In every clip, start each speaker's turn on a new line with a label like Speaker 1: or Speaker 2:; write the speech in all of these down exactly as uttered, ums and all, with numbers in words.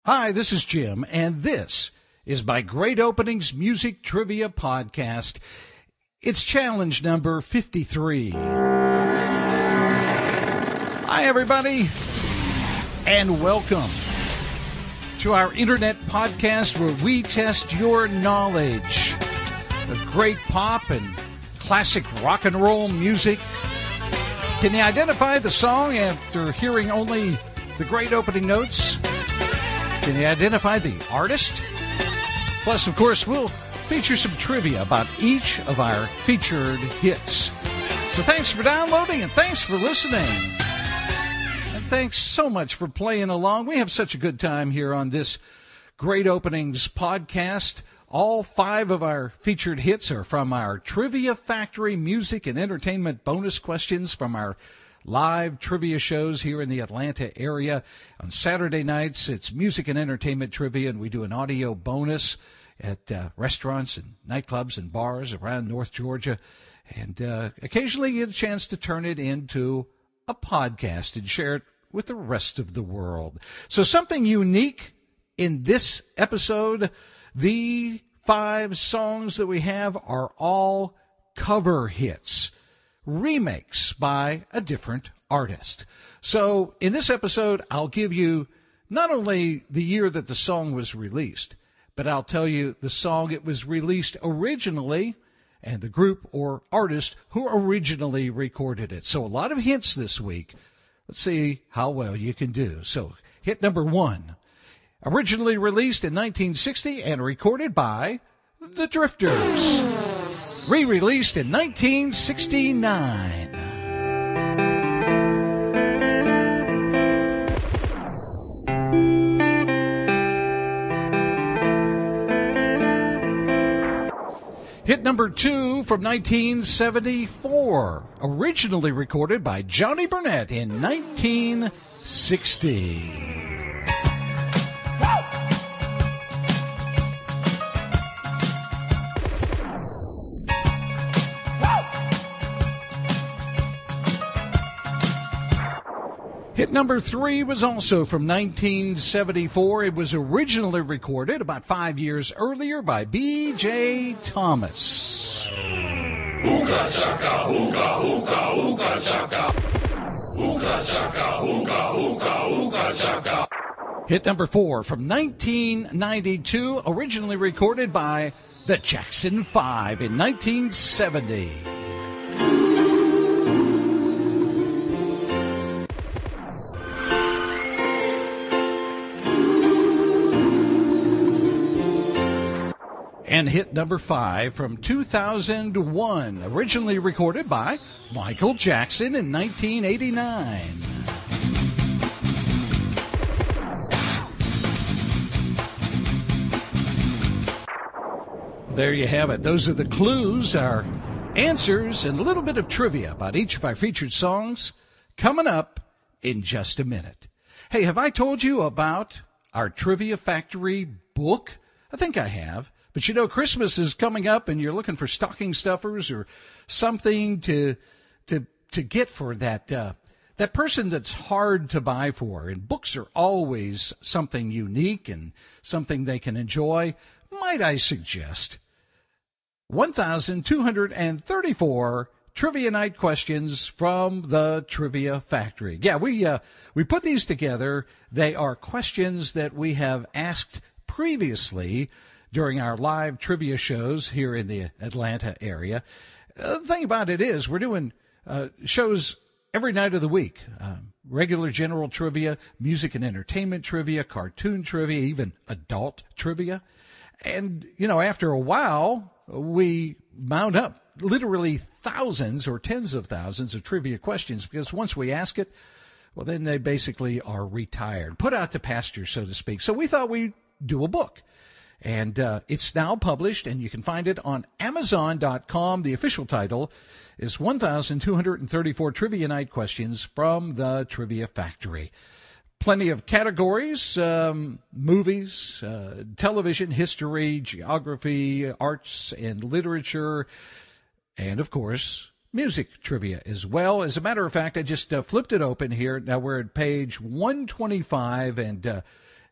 Speaker 1: Hi, this is Jim, and this is my Great Openings Music Trivia Podcast. It's challenge number fifty-three. Hi, everybody, and welcome to our internet podcast where we test your knowledge of great pop and classic rock and roll music. Can you identify the song after hearing only the great opening notes? Can you identify the artist? Plus, of course, we'll feature some trivia about each of our featured hits. So thanks for downloading and thanks for listening. And thanks so much for playing along. We have such a good time here on this Great Openings podcast. All five of our featured hits are from our Trivia Factory music and entertainment bonus questions from our live trivia shows here in the Atlanta area. On Saturday nights, it's music and entertainment trivia, and we do an audio bonus at uh, restaurants and nightclubs and bars around North Georgia. And uh, occasionally you get a chance to turn it into a podcast and share it with the rest of the world. So something unique in this episode, the five songs that we have are all cover hits. Remakes by a different artist. So in this episode, I'll give you not only the year that the song was released, but I'll tell you the song it was released originally and the group or artist who originally recorded it. So a lot of hints this week. Let's see how well you can do. So hit number one. Originally released in nineteen sixty and recorded by The Drifters. Re-released in nineteen sixty-nine. Hit number two from nineteen seventy-four. Originally recorded by Johnny Burnett in nineteen sixty. Hit number three was also from nineteen seventy-four. It was originally recorded about five years earlier by B J Thomas. Hookah chaka, hookah, hookah, hookah chaka. Hookah chaka, hookah, hookah, hookah chaka. Hit number four from nineteen ninety-two, originally recorded by the Jackson Five in nineteen seventy. And hit number five from two thousand one, originally recorded by Michael Jackson in nineteen eighty-nine. There you have it. Those are the clues, our answers, and a little bit of trivia about each of our featured songs coming up in just a minute. Hey, have I told you about our Trivia Factory book? I think I have. But you know, Christmas is coming up and you're looking for stocking stuffers or something to to to get for that uh, that person that's hard to buy for. And books are always something unique and something they can enjoy. Might I suggest one thousand two hundred thirty-four Trivia Night questions from the Trivia Factory. Yeah, we uh, we put these together. They are questions that we have asked previously during our live trivia shows here in the Atlanta area. Uh, the thing about it is we're doing uh, shows every night of the week. Um, regular general trivia, music and entertainment trivia, cartoon trivia, even adult trivia. And, you know, after a while, we mount up literally thousands or tens of thousands of trivia questions because once we ask it, well, then they basically are retired, put out to pasture, so to speak. So we thought we'd do a book. And uh, it's now published, and you can find it on Amazon dot com. The official title is one thousand two hundred thirty-four Trivia Night Questions from the Trivia Factory. Plenty of categories, um, movies, uh, television, history, geography, arts and literature, and, of course, music trivia as well. As a matter of fact, I just uh, flipped it open here. Now we're at page one twenty-five, and uh,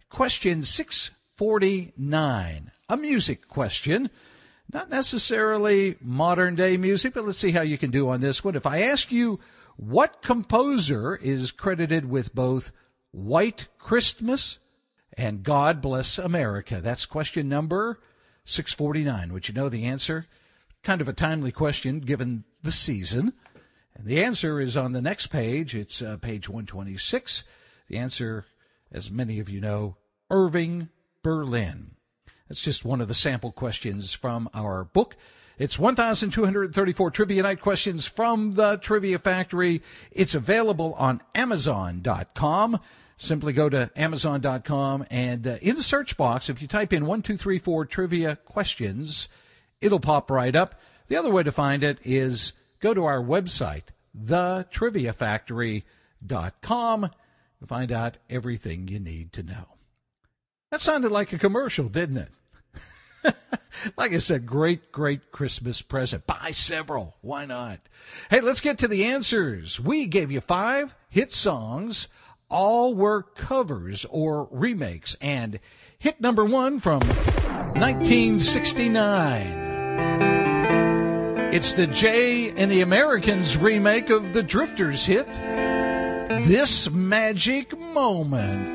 Speaker 1: Question six forty-nine, a music question. Not necessarily modern-day music, but let's see how you can do on this one. If I ask you, what composer is credited with both White Christmas and God Bless America? That's question number six forty-nine. Would you know the answer? Kind of a timely question given the season. And the answer is on the next page. It's uh, page one twenty-six. The answer, as many of you know, Irving Berlin. That's just one of the sample questions from our book. It's one thousand two hundred thirty-four Trivia Night questions from the Trivia Factory. It's available on Amazon dot com. Simply go to Amazon dot com, and uh, in the search box, if you type in one two three four Trivia Questions, it'll pop right up. The other way to find it is go to our website, the trivia factory dot com, to find out everything you need to know. That sounded like a commercial, didn't it? Like I said, great, great Christmas present. Buy several. Why not? Hey, let's get to the answers. We gave you five hit songs. All were covers or remakes. And hit number one from nineteen sixty-nine. It's the Jay and the Americans remake of the Drifters hit, This Magic Moment.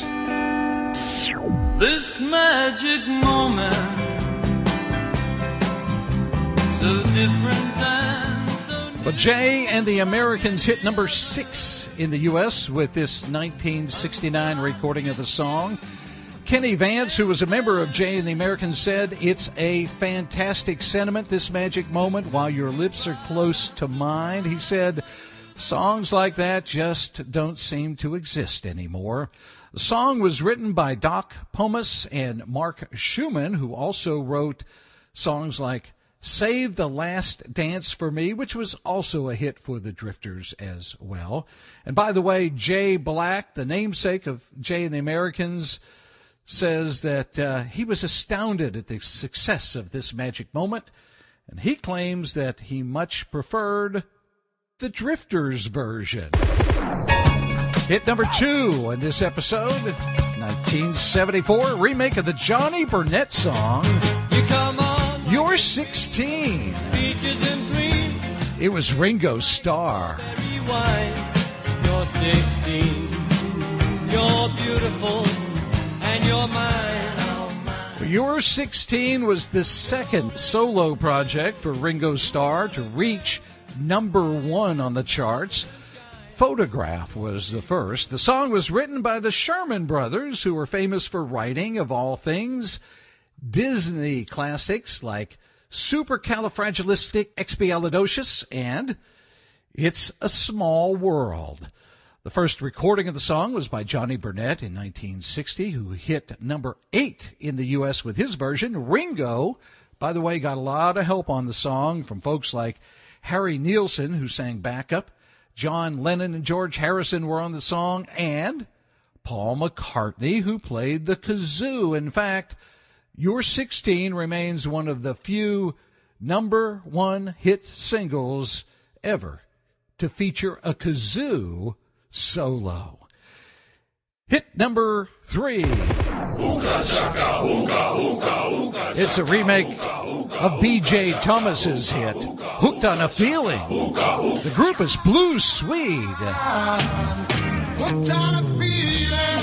Speaker 2: This magic moment, so different and so new.
Speaker 1: But Jay and the Americans hit number six in the U S with this nineteen sixty-nine recording of the song. Kenny Vance, who was a member of Jay and the Americans, said, "It's a fantastic sentiment, this magic moment, while your lips are close to mine." He said, "Songs like that just don't seem to exist anymore." The song was written by Doc Pomus and Mark Schumann, who also wrote songs like Save the Last Dance for Me, which was also a hit for the Drifters as well. And by the way, Jay Black, the namesake of Jay and the Americans, says that uh, he was astounded at the success of this magic moment, and he claims that he much preferred the Drifters version. Hit number two in this episode, nineteen seventy-four, remake of the Johnny Burnett song,
Speaker 2: You come on,
Speaker 1: You're sixteen.
Speaker 2: beaches in green,
Speaker 1: It was Ringo Starr.
Speaker 2: berry wine. You're sixteen, you're beautiful, and you're mine, oh mine.
Speaker 1: You're sixteen was the second solo project for Ringo Starr to reach number one on the charts. Photograph was the first. The song was written by the Sherman Brothers, who were famous for writing, of all things, Disney classics like Supercalifragilisticexpialidocious and It's a Small World. The first recording of the song was by Johnny Burnett in nineteen sixty, who hit number eight in the U S with his version. Ringo, by the way, got a lot of help on the song from folks like Harry Nilsson, who sang backup. John Lennon and George Harrison were on the song, and Paul McCartney, who played the kazoo. In fact, You're sixteen remains one of the few number one hit singles ever to feature a kazoo solo. Hit number three. It's a remake of B J Thomas's hit, Hooked on a Feeling. The group is Blue Swede.
Speaker 3: Hooked on a feeling.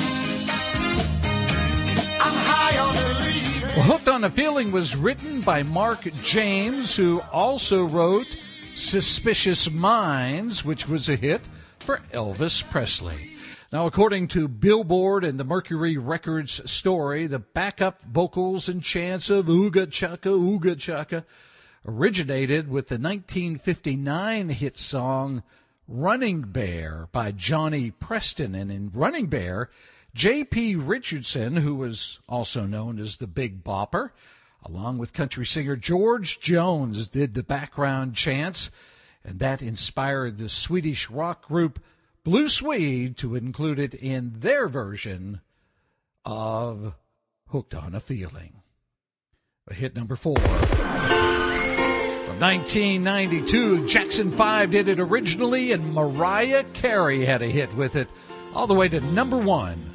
Speaker 3: I'm high on believing.
Speaker 1: Well, Hooked on a Feeling was written by Mark James, who also wrote Suspicious Minds, which was a hit for Elvis Presley. Now, according to Billboard and the Mercury Records story, the backup vocals and chants of Ooga Chaka, Ooga Chaka originated with the nineteen fifty-nine hit song Running Bear by Johnny Preston. And in Running Bear, J P Richardson, who was also known as the Big Bopper, along with country singer George Jones, did the background chants, and that inspired the Swedish rock group Blue Swede to include it in their version of Hooked on a Feeling. Hit number four. From nineteen ninety-two, Jackson five did it originally, and Mariah Carey had a hit with it, all the way to number one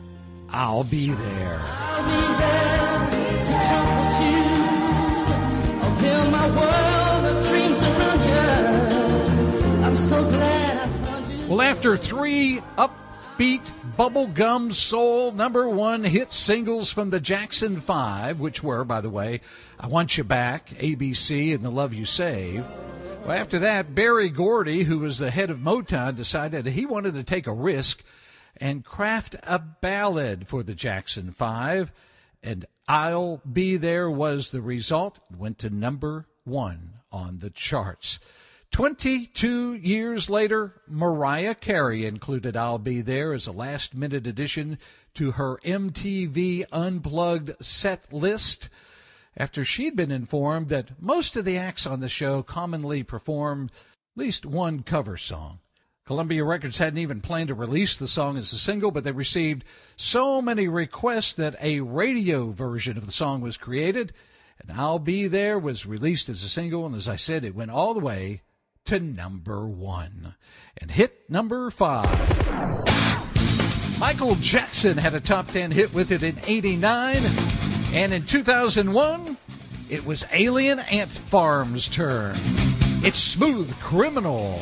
Speaker 1: I'll Be There.
Speaker 4: I'll be there to comfort you. I'll build my world of dreams around you. I'm so glad I found you.
Speaker 1: Well, after three upbeat bubblegum soul number one hit singles from the Jackson Five, which were, by the way, I Want You Back, A B C, and The Love You Save. Well, after that, Berry Gordy, who was the head of Motown, decided he wanted to take a risk and craft a ballad for the Jackson Five, and I'll Be There was the result. It went to number one on the charts. Twenty-two years later, Mariah Carey included I'll Be There as a last-minute addition to her M T V Unplugged set list, after she'd been informed that most of the acts on the show commonly performed at least one cover song. Columbia Records hadn't even planned to release the song as a single, but they received so many requests that a radio version of the song was created, and I'll Be There was released as a single, and as I said, it went all the way to number one. And hit number five. Michael Jackson had a top ten hit with it in eighty-nine, and in two thousand one, it was Alien Ant Farm's turn. It's Smooth Criminal.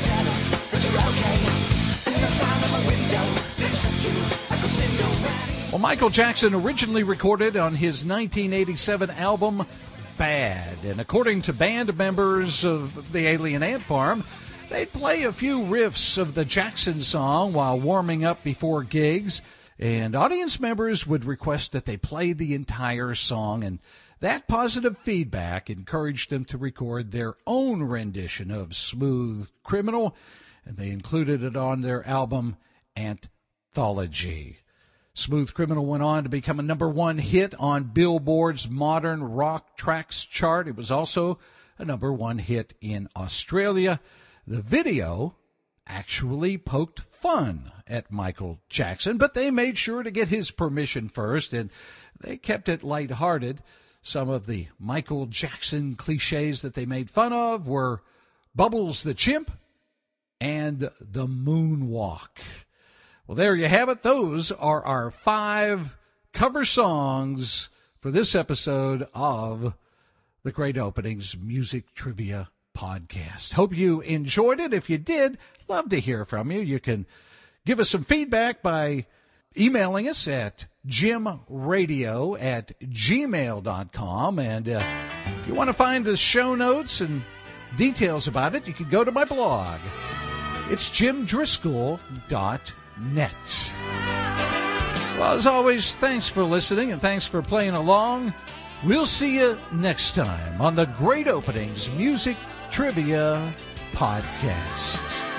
Speaker 1: Well, Michael Jackson originally recorded on his nineteen eighty-seven album Bad, and according to band members of the Alien Ant Farm, they'd play a few riffs of the Jackson song while warming up before gigs, and audience members would request that they play the entire song, and that positive feedback encouraged them to record their own rendition of Smooth Criminal, and they included it on their album Anthology. Smooth Criminal went on to become a number one hit on Billboard's Modern Rock Tracks chart. It was also a number one hit in Australia. The video actually poked fun at Michael Jackson, but they made sure to get his permission first, and they kept it lighthearted. Some of the Michael Jackson cliches that they made fun of were Bubbles the Chimp and the Moonwalk. Well, there you have it. Those are our five cover songs for this episode of the Great Openings Music Trivia Podcast. Hope you enjoyed it. If you did, love to hear from you. You can give us some feedback by emailing us at jimradio at gmail dot com. And uh, if you want to find the show notes and details about it, you can go to my blog. It's jim driscoll dot net. Well, as always, thanks for listening and thanks for playing along. We'll see you next time on the Great Openings Music Trivia Podcast.